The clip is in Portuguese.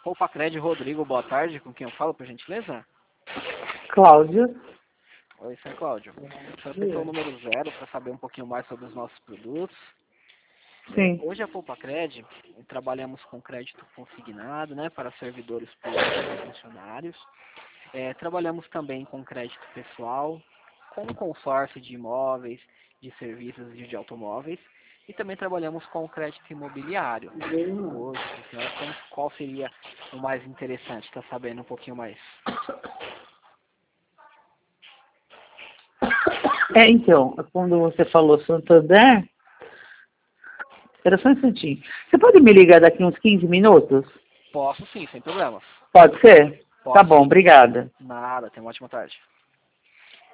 Polpacred Rodrigo, boa tarde. Com quem eu falo, por gentileza? Cláudio. Oi, Sr. Cláudio. Só pessoa número 0 para saber um pouquinho mais sobre os nossos produtos. Sim. Hoje a Polpacred trabalhamos com crédito consignado, né, para servidores públicos e funcionários. Trabalhamos também com crédito pessoal, com consórcio de imóveis, de serviços e de automóveis. E também trabalhamos com crédito imobiliário. Hoje, senhora, qual seria o mais interessante? Está sabendo um pouquinho mais? Então, quando você falou Santander, era só um instantinho. Você pode me ligar daqui uns 15 minutos? Posso sim, sem problemas. Pode ser? Posso Tá bom, sim. obrigada. Nada, tenha uma ótima tarde.